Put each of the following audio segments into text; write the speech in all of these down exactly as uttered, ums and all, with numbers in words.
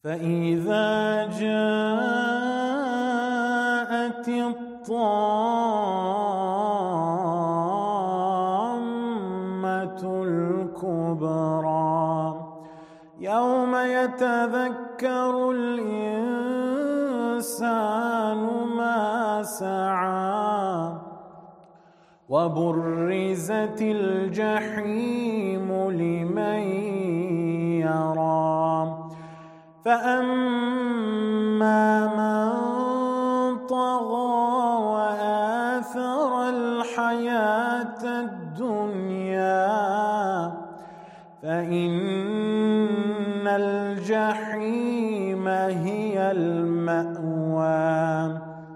فإذا جاءت الطامة الكبرى يوم يتذكر الإنسان ما سعى وبرزت الجحيم لمن يرى فأما من طغى وآثر الحياة الدنيا فإن الجحيم هي المأوى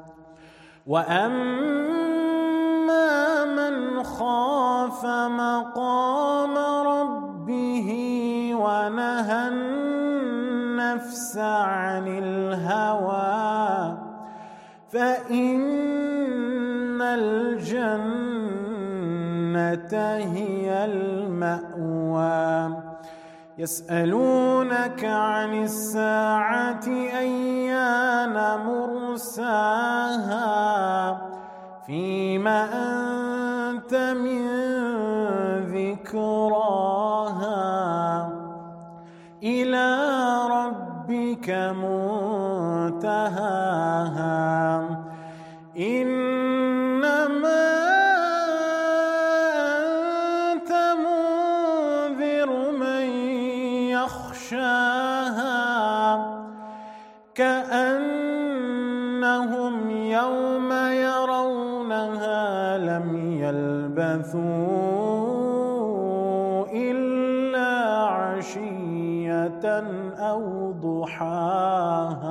وأما من خاف مقام ربه ونهى النفس عن الهوى فإن الجنة هي المأوى يسألونك عن الساعة أيان مرساها فيما أنت من ذكراها إلى ربك منتهاها إنما أنت منذر من يخشاها كأنهم يوم يرونها لم يلبثوا إلا عشية أو ضحاها.